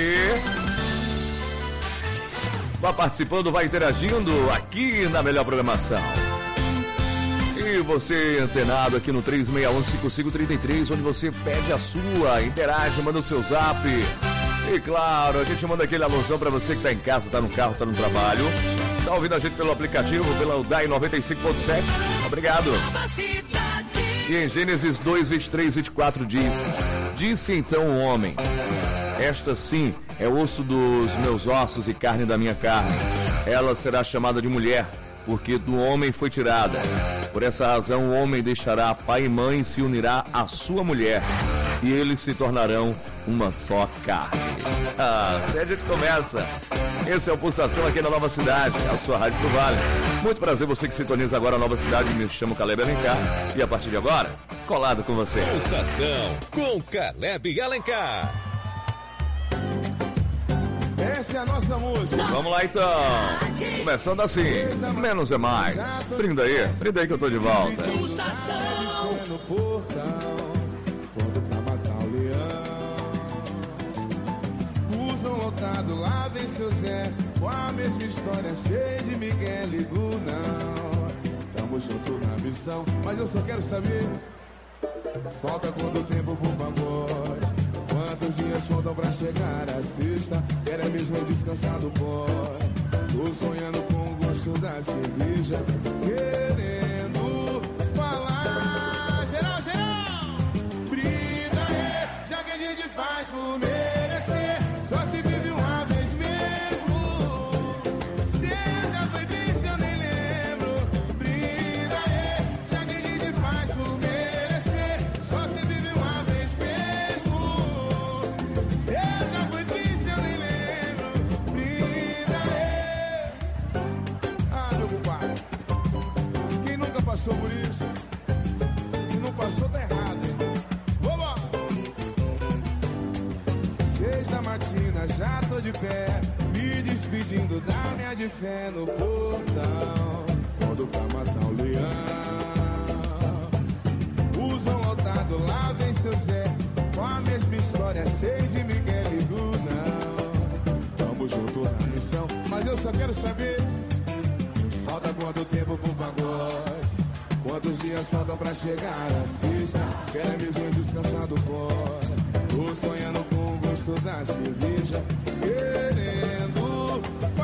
Vai participando, vai interagindo aqui na melhor programação. E você antenado aqui no 3611-5533, onde você pede a sua, interage, manda o seu zap. E claro, a gente manda aquele alusão pra você que tá em casa, tá no carro, tá no trabalho. Tá ouvindo a gente pelo aplicativo, pela UDAI 95.7. Obrigado. E em Gênesis 2, 23, 24 diz: Disse então o homem: Esta sim é osso dos meus ossos e carne da minha carne. Ela será chamada de mulher, porque do homem foi tirada. Por essa razão o homem deixará pai e mãe e se unirá à sua mulher, e eles se tornarão uma só carne. Assim a gente começa. Esse é o Pulsação aqui na Nova Cidade, a sua Rádio do Vale. Muito prazer, você que sintoniza agora a Nova Cidade. Me chamo Caleb Alencar e a partir de agora, colado com você. Pulsação com Caleb Alencar. Essa é a nossa música. Vamos lá então. Começando assim, menos é mais. Brinda aí que eu tô de volta. Pulsação no portal, pronto pra matar o leão. Usam lotado, lá vem seu Zé, com a mesma história, cheia de Miguel e não. Tamo junto na missão, mas eu só quero saber, falta quanto tempo pro pagode? Quantos dias faltam pra chegar a sexta? Quero mesmo descansar do pó. Tô sonhando com o gosto da cerveja, querendo falar. Geral, brinda aí, já que a gente faz por merecer. Só se vive uma vez mesmo. Se já foi triste eu nem lembro. Brinda aí, já que a gente faz por merecer. Só se vive uma vez mesmo. Se já foi triste eu nem lembro. Brinda aí. Ah, meu compadre, quem nunca passou por isso? Quem não passou tá errado, hein? Vamos! 6 da matina, já tô de pé, me despedindo da minha de fé no portão. Quando pra matar o leão, usam lotado, lá vem seu Zé, com a mesma história, sei de Miguel e não. Tamo junto na missão, mas eu só quero saber, falta quanto tempo pro pagode? Quantos dias faltam pra chegar a sexta? Quero mesmo descansar do pó. Tô sonhando com o gosto da cerveja, querendo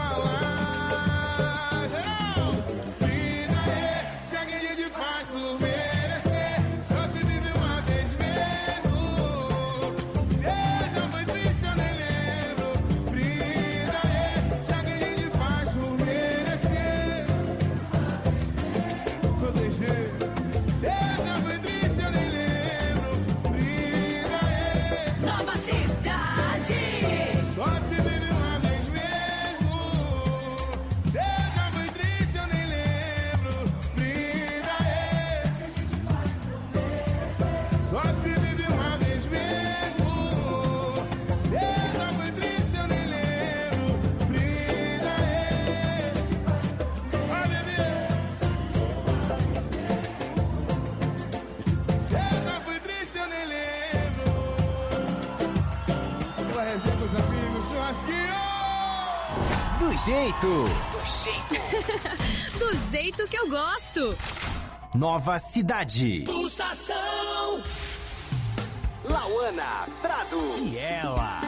falar. Geral, brinda aí, já que a gente faz por merecer. Só se vive uma vez mesmo. Se já foi triste eu nem lembro. Brinda aí, já que a gente faz por merecer. Proteger. Se já foi triste eu nem lembro. Brinda aí. Nova Cidade. Só se vive uma vez mesmo. Se já foi triste eu nem lembro. Brinda aí. Só se vive uma vez mesmo. Se já foi triste eu nem lembro. Brinda aí. Vai, bebê. Se já foi triste eu nem lembro. Aquela resenha com os amigos, churrasquinho. Do jeito. Do jeito que eu gosto. Nova Cidade. Pulsação. Lauana Prado. E ela.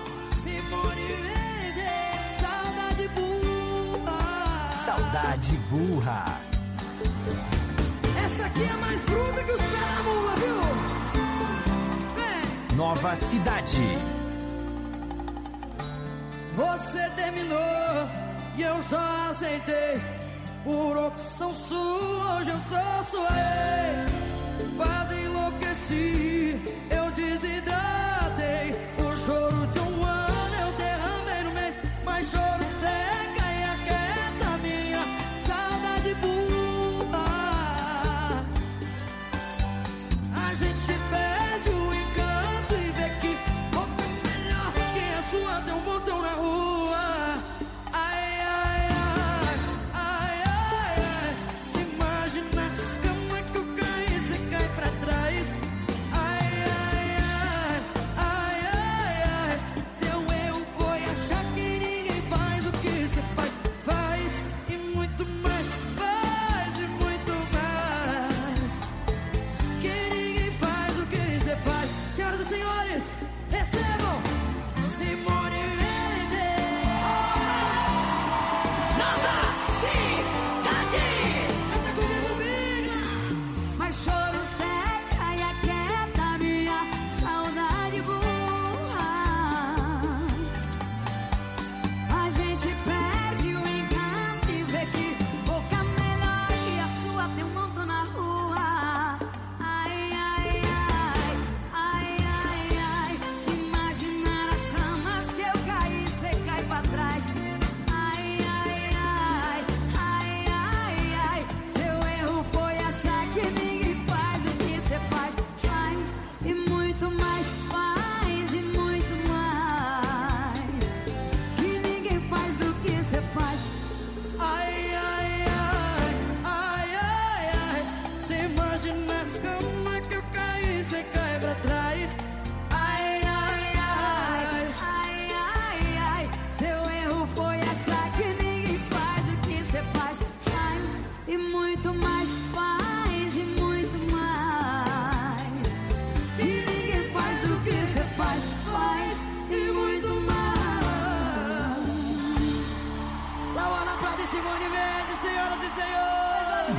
Saudade burra. Saudade burra. Essa aqui é mais bruta que os pés da mula, viu? Vem. Nova Cidade. Você terminou e eu só aceitei. Por opção sua, hoje eu sou sua ex. Quase enlouqueci, eu desidratei. O choro de um ano eu derramei no mês. Mas choro seca e aquieta minha saudade burra. A gente perde o encanto e vê que outro melhor que a sua deu um botão na rua. Ai, ai, ai, ai, ai, ai. Se imaginasse como é que eu caí, você cai pra trás. Ai, ai,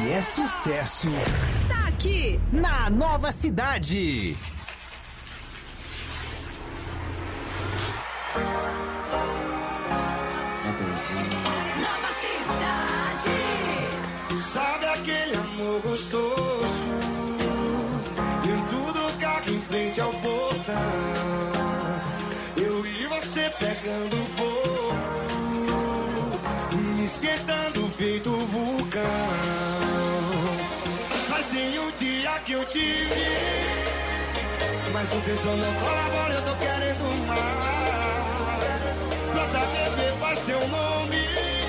que é sucesso. Tá aqui na Nova Cidade. Nova Cidade. Sabe aquele amor gostoso? E tudo carro em frente ao portão. Eu e você pegando fogo e esquentando feito vulcão. Mas tem um dia que eu te vi, mas o tesão não colabora, eu tô querendo mais. Brota bebê, faz seu nome.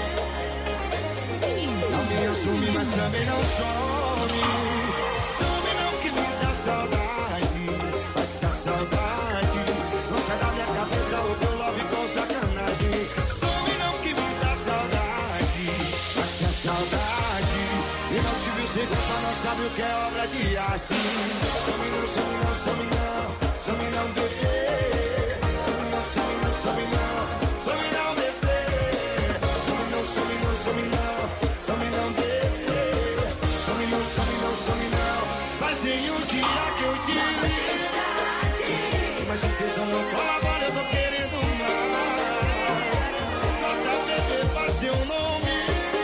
Não me assume, mas também não some. Some não que me dá saudade. Vai te dar saudade. Não sai da minha cabeça o teu love com sacanagem. Some não que me dá saudade. Vai te dar saudade. E não te viu segundo, não sabe o que é obra de arte. Some não, some não, some não. Some não, bebê. Some não, some não, some não. Some não, bebê. Some não, some não, some não. Some não, bebê. Some não, some não, some não. Mas tem um dia que eu te vi, mas o tesão não colabora, eu tô querendo mais. Bota bebê, faz seu nome.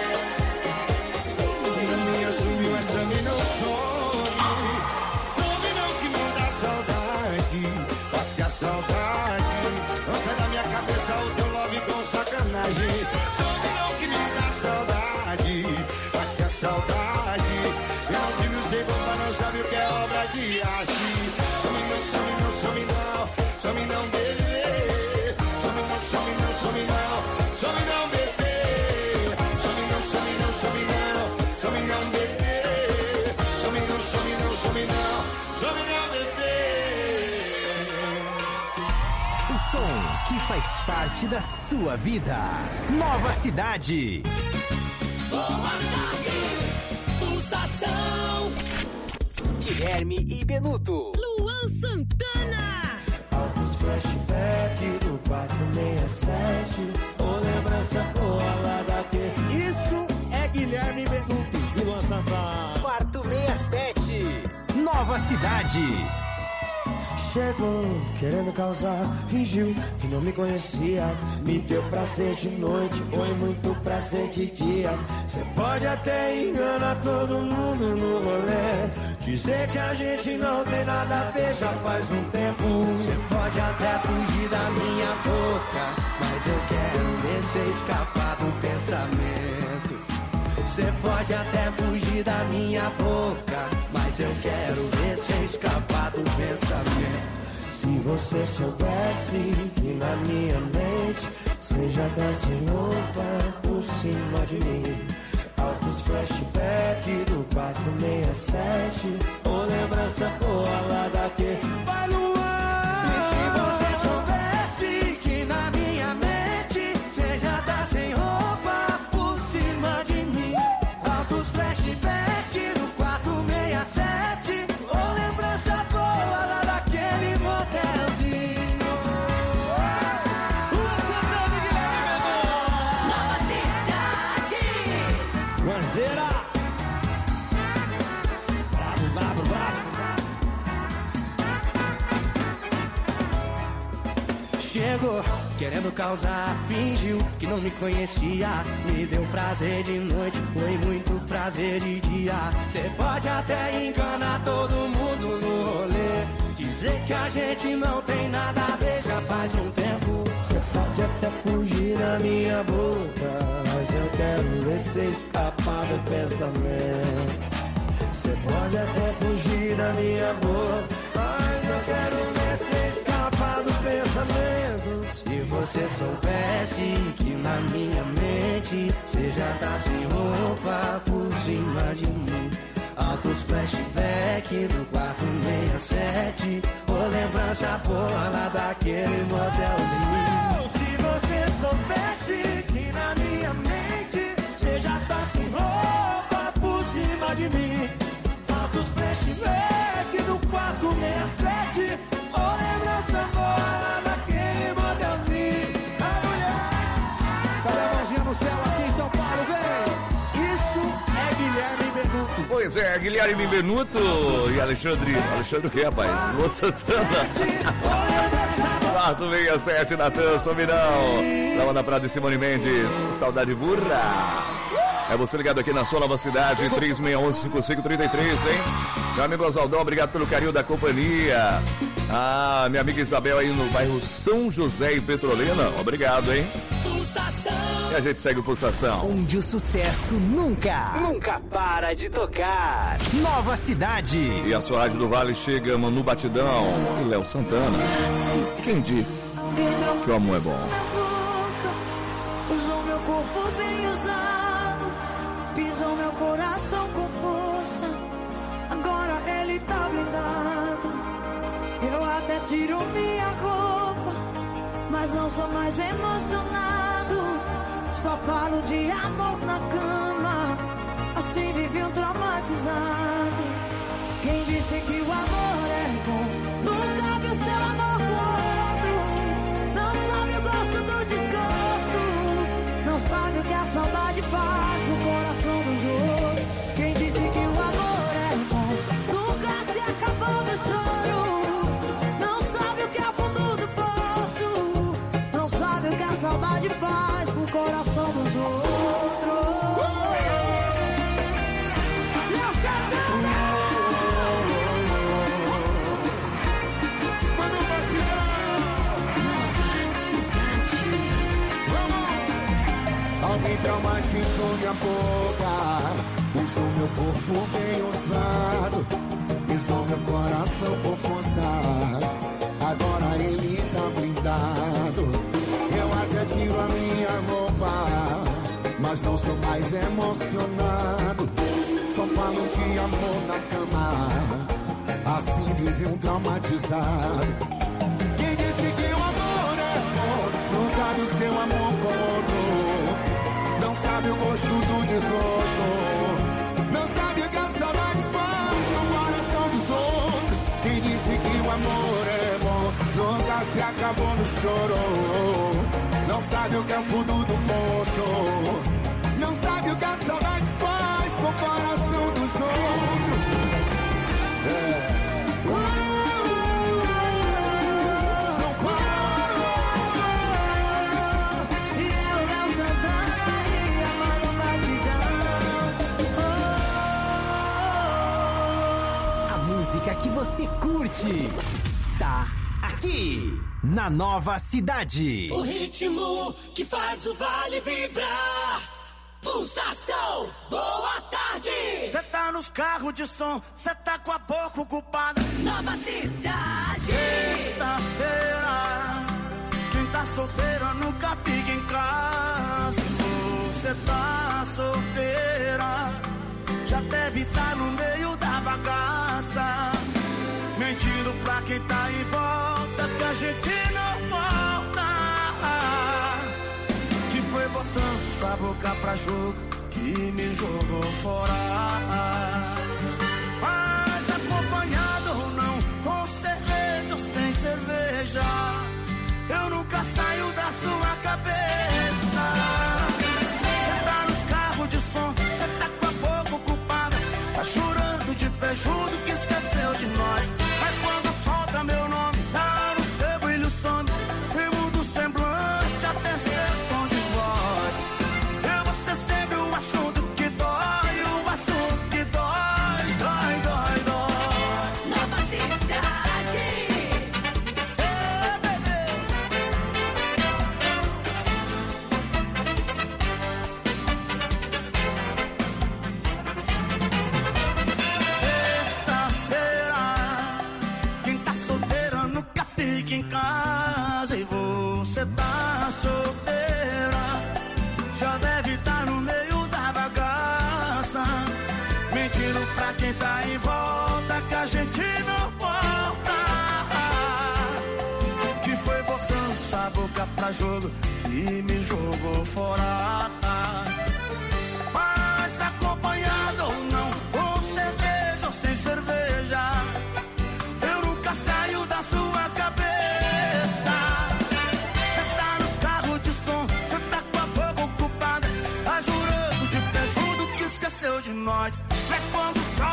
Não me assume, mas também não some. Some não que me dá saudade. Bate a saudade. Não sai da minha cabeça o teu love com sacanagem. Some não que me dá saudade. Bate a saudade. Eu não tive o segundo, não sabe o que é obra de arte. Some não, some não, some não. Some não, bebê. Some não, some não, some não. Some não, bebê. Some não, some não, some não. Some não, bebê. Some não, some não, some não. Some não, bebê. O som que faz parte da sua vida. Nova Cidade. Boa tarde, pulsação. Guilherme e Benuto. Luan Santana. Altos flashback do 467. Ô lembrança boa lá daqui. Isso é Guilherme Benuto. E Luan Santana. Quarto 67. Nova Cidade. Chegou querendo causar, fingiu que não me conhecia. Me deu prazer de noite, foi muito prazer de dia. Cê pode até enganar todo mundo no rolê, dizer que a gente não tem nada a ver já faz um tempo. Cê pode até fugir da minha boca, mas eu quero ver cê escapar do pensamento. Cê pode até fugir da minha boca, mas eu quero ver cê escapar do pensamento. Se você soubesse que na minha mente cê já tá sem roupa por cima de mim. Altos flashback do 467. Ô lembrança boa lá daqui. Vai, Luan! E se você soubesse que na minha mente cê já tá sem roupa por cima de mim. Altos flashback do 467. Ô lembrança boa lá daquele motelzinho. Luan Santana e Guilherme Mendonça. Nova Cidade. Guazeira. Bravo, bravo, bravo. Chegou querendo causar, fingiu que não me conhecia. Me deu prazer de noite, foi muito prazer de dia. Cê pode até enganar todo mundo no rolê, dizer que a gente não tem nada a ver já faz um tempo. Cê pode até fugir da minha boca, mas eu quero ver cê escapar do pensamento. Cê pode até fugir da minha boca, mas eu quero ver cê escapar do pensamento. Se você soubesse que na minha mente cê já tá sem roupa por cima de mim. Altos flashback do 467. Ô lembrança boa lá daquele motelzinho. Se você soubesse que na minha mente cê já tá sem roupa por cima de mim. Altos flashback do 467. Ô lembrança boa lá daquele motelzinho. A mulher. Cadê a mãozinha no céu assim, São Paulo, vem! Isso é Guilherme Benuto. Pois é, Guilherme Benuto e Alexandre o que, rapaz? Luan Santana. 467, Natan Somirão. Tava na Prada de Simone Mendes. Saudade burra. É você ligado aqui na sua nova cidade, 3611-5533, hein? Meu amigo Oswaldão, obrigado pelo carinho da companhia. Ah, minha amiga Isabel aí no bairro São José e Petrolina. Obrigado, hein? E a gente segue o Pulsação. Onde o sucesso nunca para de tocar. Nova Cidade. E a sua Rádio do Vale chega Manu Batidão e Léo Santana. Quem diz que o amor é bom? Usou meu corpo bem usado, pisou meu coração com força. Agora ele tá blindado. Eu até tiro minha roupa, mas não sou mais emocionado. Só falo de amor na cama, assim vivi um traumatizado. Quem disse que o amor é bom nunca viu seu amor com outro. Não sabe o gosto do desgosto, não sabe o que a saudade faz no coração dos outros. Quem disse que o amor é bom nunca se acabou do choro. Não sabe o que é o fundo do poço, não sabe o que a saudade faz com o coração dos outros. Léo Santana. Mano Batidão. Alguém traumatizou minha boca, usou meu corpo bem usado, pisou meu coração com força. Agora ele tá blindado. Eu até tiro a minha roupa, mas não sou mais emocionado. Só falo de amor na cama, assim vive um traumatizado. Quem disse que o amor é bom nunca viu seu amor com outro. Não sabe o gosto do desgosto, não sabe o que a saudade faz no coração dos outros. Quem disse que o amor é bom nunca se acabou no choro. Não sabe o que é o fundo do poço, não sabe o que a saudade faz com o coração dos outros. São Paulo. E eu, Léo Santana e a Manu Batidão. A música que você curte tá aqui na Nova Cidade. O ritmo que faz o vale vibrar. Pulsação, boa tarde. Cê tá nos carros de som, cê tá com a boca ocupada. Nova Cidade. Sexta-feira, quem tá solteira nunca fica em casa. Você tá solteira, já deve estar no meio da bagaça, mentindo pra quem tá em volta que a gente não volta. Que foi botando sua boca pra jogo que me jogou fora. Mas acompanhado ou não, com cerveja ou sem cerveja, eu nunca saio da sua cabeça. Cê tá nos carros de som, cê tá com a boca ocupada, tá chorando de beijudo que esqueceu de nós. Mas quando solta meu nome, tá no seu brilho some, cê muda o semblante até seu tom de voz. Eu vou ser sempre o assunto que dói, o assunto que dói, dói, dói, dói. Nova Cidade. Sexta-feira, quem tá solteira nunca fica em casa. E você tá solteira, já deve estar no meio da bagaça, mentindo pra quem tá em volta que a gente não volta. Que foi botando sua boca pra jogo que me jogou fora. Mas acompanhado ou não, com cerveja ou sem cerveja, eu nunca saio da sua cabeça. Cê tá nos carros de som, cê tá com a boca ocupada, tá jurando de bejudo que esqueceu de nós. Mas quando só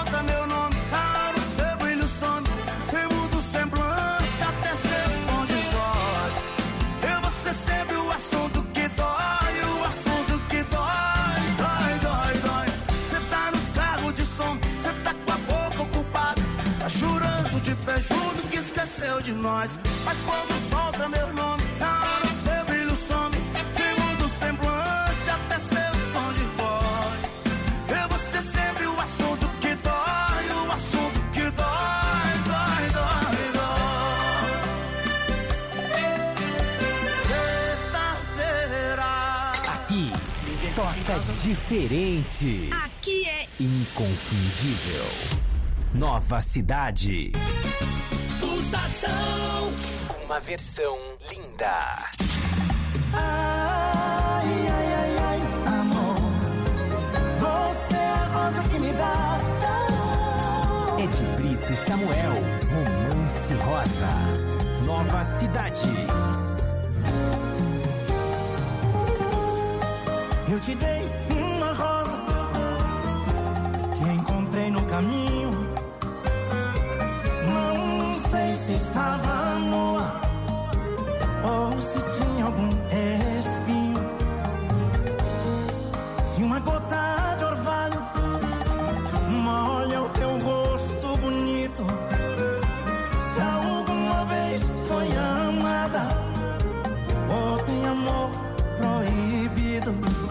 esqueceu de nós. Mas quando solta meu nome, a hora seu brilho some. Segundo o semblante, até seu tom de voz. Eu vou ser sempre o assunto que dói, o assunto que dói, dói, dói, dói. Sexta-feira. Aqui, toca diferente. Aqui é inconfundível. Nova Cidade. Pulsação. Uma versão linda. Ai, ai, ai, ai, amor. Você é a rosa que me dá calor. Ed Brito e Samuel, Romance Rosa. Nova Cidade. Eu te dei uma rosa que encontrei no caminho. Não sei se estava nua ou se tinha algum espinho. Se uma gota de orvalho molha o teu rosto bonito, se alguma vez foi amada ou tem amor proibido.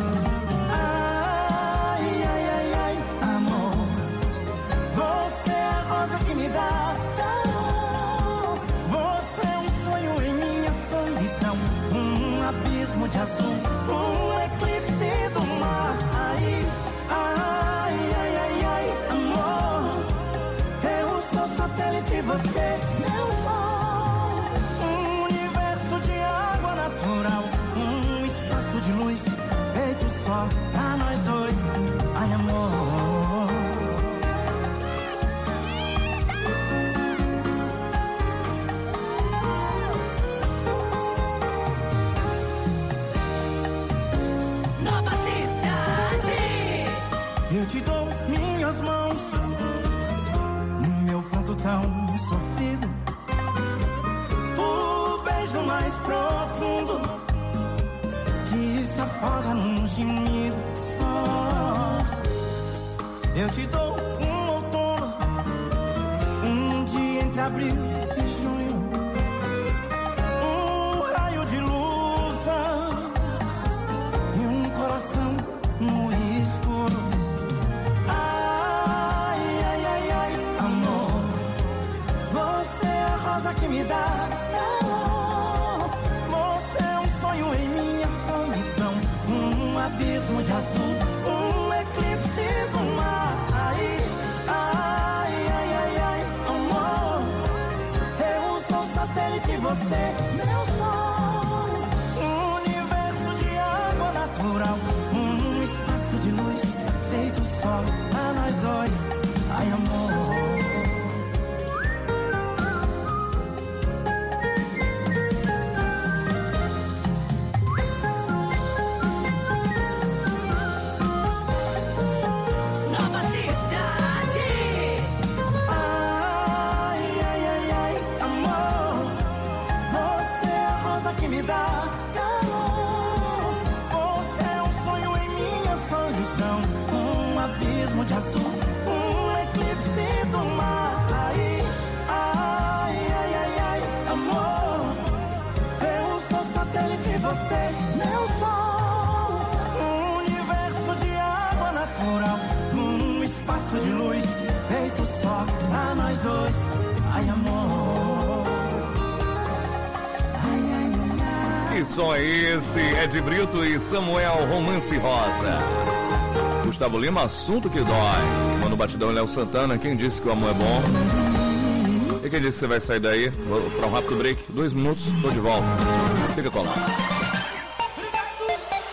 Ai, ai, ai, ai, amor, você é a rosa que me dá calor. Você é um sonho em minha solidão, um abismo de azul, um eclipse do mar. Ai, ai, ai, ai, ai, amor, eu sou satélite, você meu sol. Um universo de água natural, um espaço de luz feito só pra nós dois. Ai, amor. Nova Cidade. Eu te dou minhas mãos, meu ponto tão sofrido, o beijo mais profundo que se afoga num gemido. Oh, eu te dou um outono, um dia entre abril e junho, um raio de luz e um coração no escuro. Ai, ai, ai, ai, amor, você é a rosa que me dá calor. Você é um sonho em minha solidão, um abismo de azul, um eclipse do mar. Ai, ai, ai, ai, ai, amor, eu sou satélite, você meu sol. Um universo de água natural, um espaço de luz feito só pra nós dois. Ai, amor. Nova Cidade. Ai, ai, ai, ai, amor, você é a rosa que me dá calor. Você é um sonho em minha solidão, um abismo de azul, um eclipse do mar. Ai, ai, ai, ai, ai, amor, eu sou satélite, você meu sol. Um universo de água natural, um espaço de luz feito só pra nós dois. Ai, amor. Ai, ai, ai, ai. Que som é esse? Ed Brito e Samuel, Romance Rosa. Gustavo Lima, assunto que dói. Mano Batidão e Léo Santana, quem disse que o amor é bom? E quem disse que você vai sair daí? Vou pra um rápido break, 2 minutos, tô de volta. Fica colado.